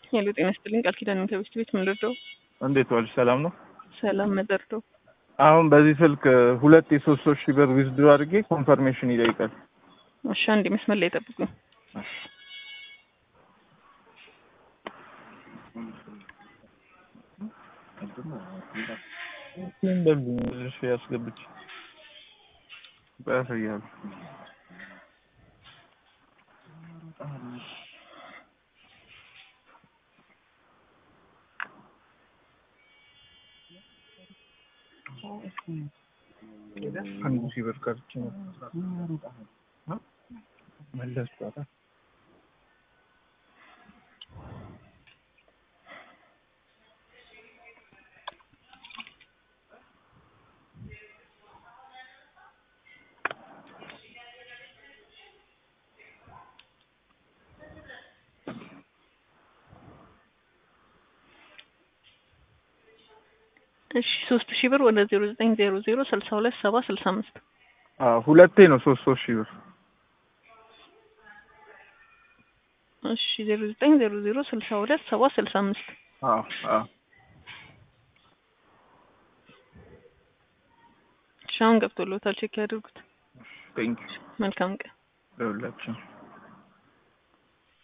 ሄሎ ጤና ይስጥልኝ። ቃል ኪዳን ከቤት ቤት ምን ልርዳው? እንዴት ዋልሽ? ሰላም ነው? ሰላም መደርደው። አሁን በዚህ ስልክ ሁለት የ300 ሺህ ብር ዊዝድሮ አድርጌ ኮንፈርሜሽን ይጠይቃል። እሺ አንዴ መስመር ላይ ጠብቁኝ። እንደዚህ ያስገብች ባያሳያል። አንዱ ሲበር ካርች ነው መለስ ጣጣ እሺ 3000 ብር ወደ 0900627065 ሁለቴ ነው 300 ሺህ ብር። እሺ 0900627065 ሻውን ገብቶሎታል። ቼክ ያድርጉት። ቴንክ ዩ። መልካም ቀን ለሁላችሁ።